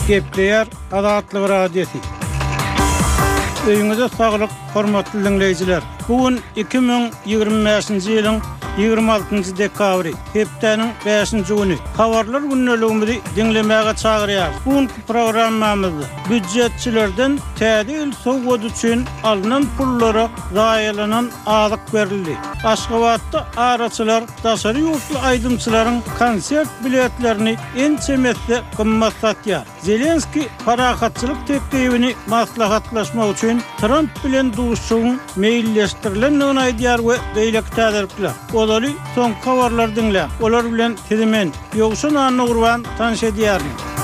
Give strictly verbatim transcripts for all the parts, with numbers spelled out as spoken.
Gepleyer Adatlyk radiosi. Öýüňize saglyk, hormatly dinleýijiler. Bugün iki ming ýygrimi beşinji ýylyň ýygrimi altynjy dekabry, hepdeniň beşinji güni. Habarlar günneligimizi dinlemäge çagyrýar. Bugünkü programmamyzda büdjetçilerden täze sowgat üçin alynan pullara zaýalanan azyk berildi. Aşgabatda araçylar, daşary ýurtly aýdymçylaryň konsert biletlerini en çemesde gymmat satýar. Zelenski parakatçylyk tekliwini maslahatlaşmak üçin Trump bilen duşuşyň meýilleşdirilendigini aýdýar we beýleki täzirikler. Olary soň habarlar dinle. Olar bilen tezemen ýogşan anyny gurban tanış edýär.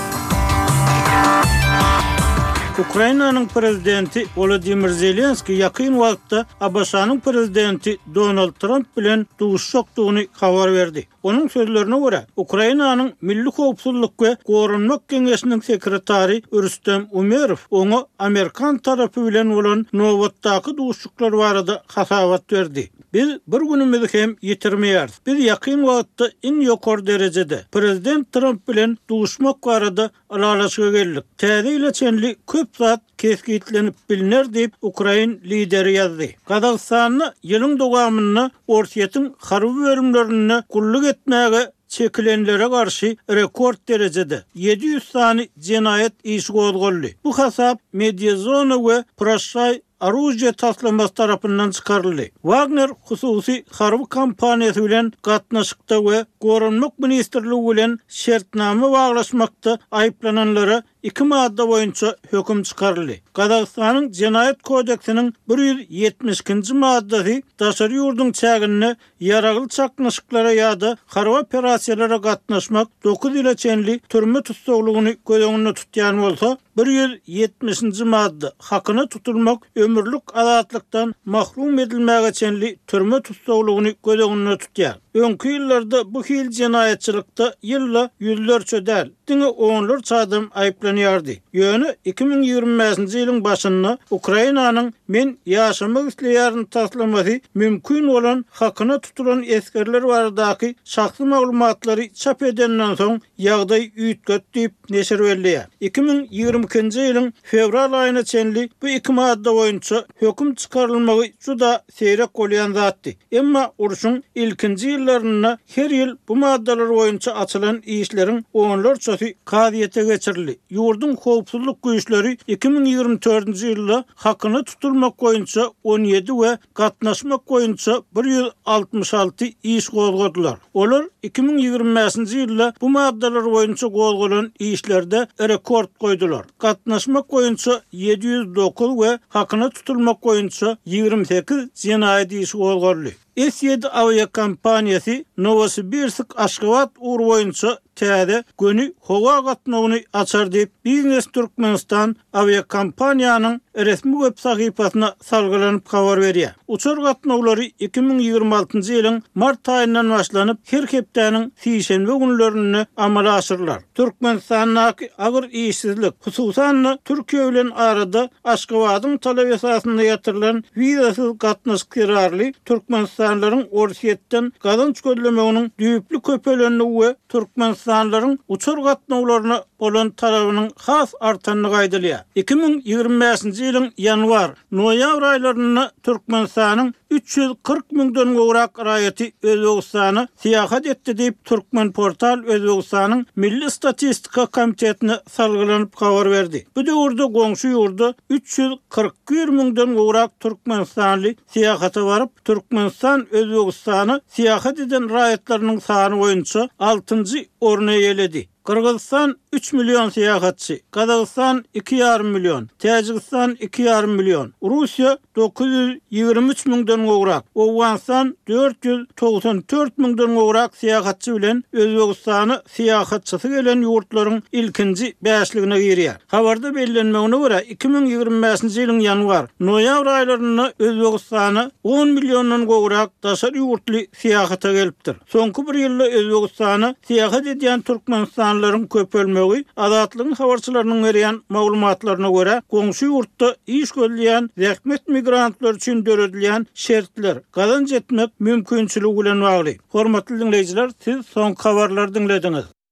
Ukrainanyň prezidenti Volodymyr Zelenski ýakyn wagtda Abaşanyň prezidenti Donald Trump bilen duşuşykdygyny habar berdi. Onun sözlerine göre Ukrainanyň Milli Howpsuzlyk we Gorunmak Geňeşiniň sekretary Rüstem Umerov onu Amerikan tarapy bilen bolan nowatdaky duşuşyklar barada hasabat berdi. Biz bir günümizi hem ýitirmeýär. Biz ýakyn wagtda en ýokary derejede prezident Trump bilen duşmak barada aralaşyga geldik. Täze ile köp zat keskitlenip biliner diýip Ukrain lideri ýazdy. Gazagstanyň ýylyň dowamyny orsiýetin harby bölümlerini gulluk etmäge çekilenlere karşı rekord derecede yedi yüz sany cinayet işi gozgoldy. Bu hasap Mediazona we Prashay Aruzja taslaması tarapından çıkarıldı. Wagner hususi harby kampaniýasy bilen gatnaşykda we Gorunmak ministrligi bilen şertname baglaşmakda aýplananlara iki madda boyunça höküm çıkarıldı. Gazagstanyň Jinayet kodeksiniň bir yüz ýetmişinji maddasy daşary ýurdun çägini ýaragyl çaknaşyklara ýa-da harby operasiýalara gatnaşmak dokuz ýyla çenli türme tutsaglygyny gözeňinde tutýan bolsa, bir yüz ýetmişinji madda hakyny tutulmak ömürlük azatlykdan mahrum edilmäge çenli türme tutsaglygyny gözeňinde tutýar. Öňkü ýyllarda bu hil jinayetçilikde ýylla ýüzlerçe däl, diňe onlarça adam aýplanýardy. Ýöne iki ming ýygrimi beşinji ýylyň başynda Ukrainanyň men ýaşamak isleýärini taslamasy mümkin bolan hakyna tutulan eskerler baradaky şahsy maglumatlary çap edenden soň ýagdaý üýtget diýip neşir berýär. iki ming ýygrimi ikinji ýylyň fevral aýyna çenli bu iki madda boýunça höküm çykarylmagy juda seýrek bolýan zatdy. Emma uruşyň ilkinji ýyllaryna her ýyl bu maddalar boýunça açylan işleriň onlarçasy kaziýete geçirildi. Ýurdun howpsuzlyk güýçleri iki ming ýygrimi dördünji ýylda hakyny tutulmak boýunça on ýedi we gatnaşmak boýunça bir yüz altmış alty iş gozgodylar. Olar iki ming ýygrimi beşinji ýylda bu maddalar boýunça gozgolan işlerde rekord goýdular. Gatnaşmak boýunça ýedi yüz dokuz we hakyny tutulmak boýunça ýygrimi sekiz jinayet işi gozgoldy. S yedi aviya kampaniýasy Novosibirsk Aşgabat uğur boýunça täze göni howa gatnawyny açar diýip Biznes Türkmenistan aviya kampaniýanyň resmi web sahypasyna salgylanyp habar berýär. Uçar gatnawlary iki ming ýygrimi altynjy ýylyň mart aýyndan başlanyp her hepdeniň sýşenbe günlerini amala aşyrlar. Türkmenistanyň agyr işsizlik, hususan Türkiýe bilen arada Aşgabatyň talap esasynda ýatyrylan wizasyz gatnaşyk kararly Türkmenistanlaryň orsiýetden gazanç gözlemeginiň düýüplü köpelenligi we Türkmenistanlaryň uçar gatnawlaryna bolan talabynyň has artanlygy aýdylýar. iki ming ýygrimi beşinji ýylyň ýanwar, noýabr aýlaryna Türkmenistanyň üç yüz kırk miňden gowrak raýaty Özbegistany syýahat etdi diýip Türkmen portal Özbegistanyň Milli Statistika Komitetine salgylanyp habar berdi. Bu döwürde goňşy ýurda üç yüz kırk bir miňden gowrak Türkmenistanly syýahata baryp Türkmenistan Özbegistany syýahat eden raýatlarynyň sany boýunça altynjy orna ýeledi. Kırgızistan üç milyon seyahatçı, Kazakistan iki yarım milyon, Tacikistan iki yarım milyon, Rusya dokuz yüz ýygrimi üç miňden gowrak, Awganistan dört yüz togsan dört miňden gowrak seyahatçy bilen Özbegistany seyahatçysy gelen ýurtlaryň ilkinji beşligine girýär. Habarda bellenmegine görä iki ming ýygrimi beşinji ýylyň ýanwar, noýabr aýlaryna Özbegistany on milyondan gowrak daşary ýurtly seyahata gelipdir. Soňky bir ýylda Özbegistany seyahat edýän Türkmenistanlaryň köpelmegi Adatlygyň habarçylarynyň berýän maglumatlaryna görä, goňşy ýurtda iş gözleýän zähmet migrantlar üçin döredilýän şertler gazanç etmek mümkinçiligi bilen bagly. Hormatly dinleýijiler, siz soň habarlary dinlediňiz.